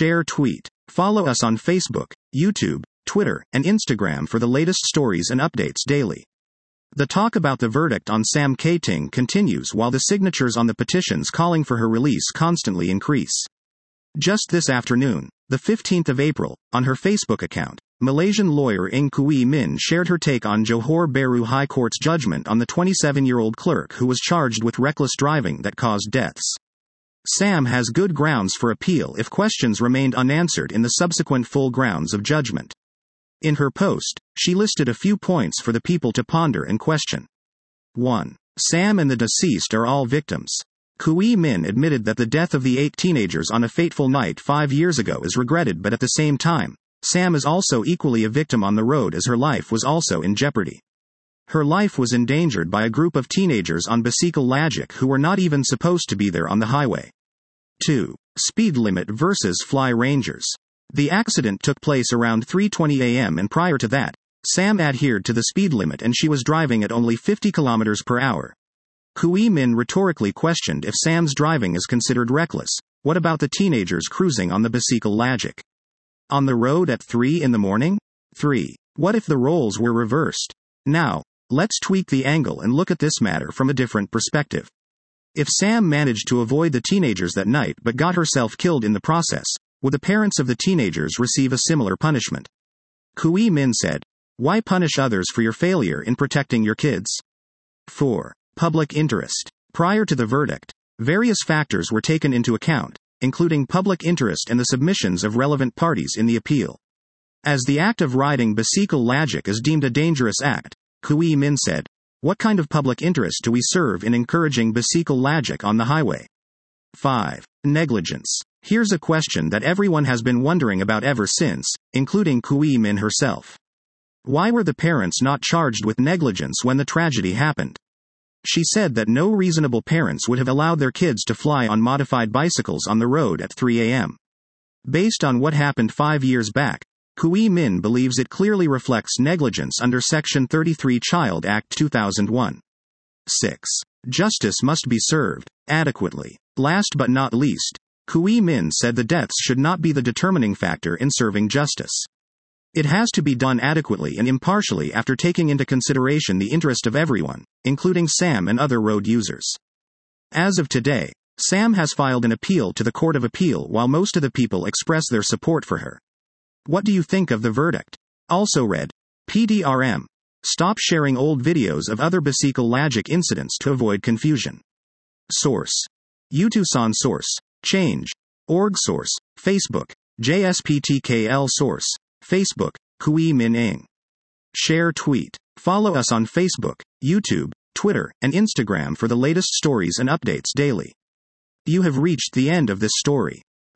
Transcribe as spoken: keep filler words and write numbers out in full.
Share tweet. Follow us on Facebook, YouTube, Twitter, and Instagram for the latest stories and updates daily. The talk about the verdict on Sam Kaiting continues while the signatures on the petitions calling for her release constantly increase. Just this afternoon, the fifteenth of April, on her Facebook account, Malaysian lawyer Ng Kui Min shared her take on Johor Bahru High Court's judgment on the twenty-seven-year-old clerk who was charged with reckless driving that caused deaths. Sam has good grounds for appeal if questions remained unanswered in the subsequent full grounds of judgment. In her post, she listed a few points for the people to ponder and question. one. Sam and the deceased are all victims. Kui Min admitted that the death of the eight teenagers on a fateful night five years ago is regretted, but at the same time, Sam is also equally a victim on the road as her life was also in jeopardy. Her life was endangered by a group of teenagers on Bicycle Lajak who were not even supposed to be there on the highway. two. Speed limit versus fly rangers. The accident took place around three twenty a m and prior to that, Sam adhered to the speed limit and she was driving at only fifty kilometers per hour. Kui Min rhetorically questioned if Sam's driving is considered reckless. What about the teenagers cruising on the Bicycle Lajak? On the road at three in the morning? three. What if the roles were reversed? Now, let's tweak the angle and look at this matter from a different perspective. If Sam managed to avoid the teenagers that night but got herself killed in the process, would the parents of the teenagers receive a similar punishment? Kui Min said, "Why punish others for your failure in protecting your kids?" four. Public interest. Prior to the verdict, various factors were taken into account, including public interest and the submissions of relevant parties in the appeal. As the act of riding Bicycle Lajak is deemed a dangerous act, Kui Min said, "What kind of public interest do we serve in encouraging Bicycle Lajak on the highway?" five. Negligence. Here's a question that everyone has been wondering about ever since, including Kui Min herself. Why were the parents not charged with negligence when the tragedy happened? She said that no reasonable parents would have allowed their kids to fly on modified bicycles on the road at three a m Based on what happened five years back, Kui Min believes it clearly reflects negligence under Section thirty-three Child Act two thousand one. six. Justice must be served adequately. Last but not least, Kui Min said the deaths should not be the determining factor in serving justice. It has to be done adequately and impartially after taking into consideration the interest of everyone, including Sam and other road users. As of today, Sam has filed an appeal to the Court of Appeal while most of the people express their support for her. What do you think of the verdict? Also read, P D R M. Stop sharing old videos of other Bicycle Lajak incidents to avoid confusion. Source. Utusan Source. Change. Org Source. Facebook. J S P T K L Source. Facebook, Kui Min Ng. Share tweet. Follow us on Facebook, YouTube, Twitter, and Instagram for the latest stories and updates daily. You have reached the end of this story.